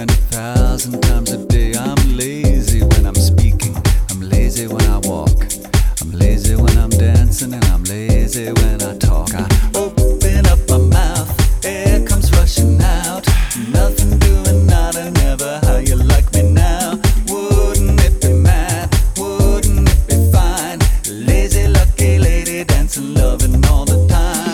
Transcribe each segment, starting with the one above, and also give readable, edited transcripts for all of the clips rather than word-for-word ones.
1,000 times a day. I'm lazy when I'm speaking, I'm lazy when I walk, I'm lazy when I'm dancing, and I'm lazy when I talk. I open up my mouth, air comes rushing out, nothing doing, nada, never. How you like me now? Wouldn't it be mad? Wouldn't it be fine? Lazy, lucky lady, dancing, loving all the time.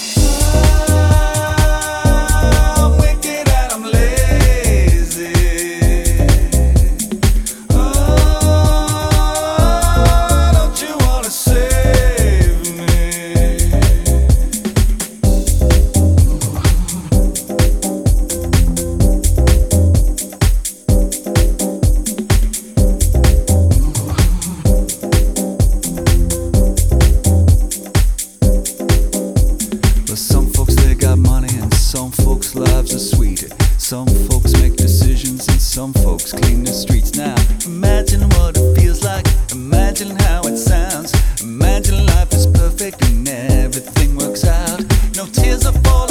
Some folks' lives are sweeter. Some folks make decisions and some folks clean the streets. Now imagine what it feels like, imagine how it sounds. Imagine life is perfect and everything works out. No tears are falling.